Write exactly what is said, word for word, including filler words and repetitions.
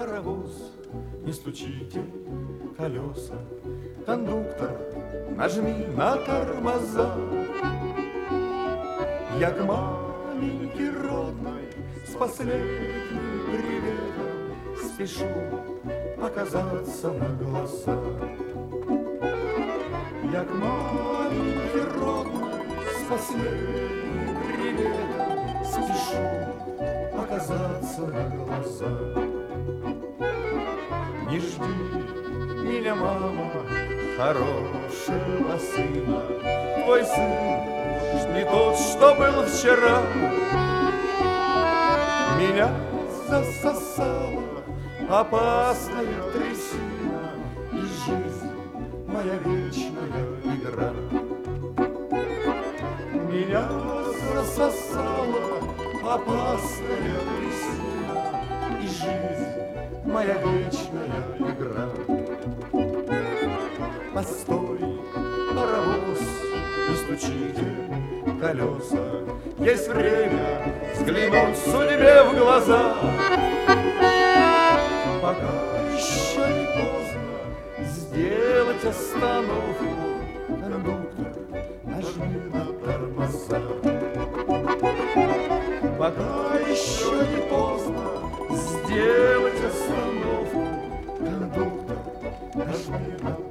паровоз, не стучите колеса. Кондуктор, нажми на тормоза. Я к маменьке родной с последним приветом спешу показаться на глаза. Я к маменьке родной с последним приветом спешу показаться на глаза. Не жди меня, мама, хорошего сына. Твой сын не тот, что был вчера. Меня засосала опасная трясина, и жизнь моя вечная игра. Меня засосала опасная трясина, и жизнь моя вечная игра. Постой, паровоз, не стучите колеса, есть время взглянуть судьбе в глаза. Пока еще не поздно сделать остановку, кондуктор, нажми на тормоза. Пока еще не поздно сделать остановку, кондуктор, нажми на тормоза.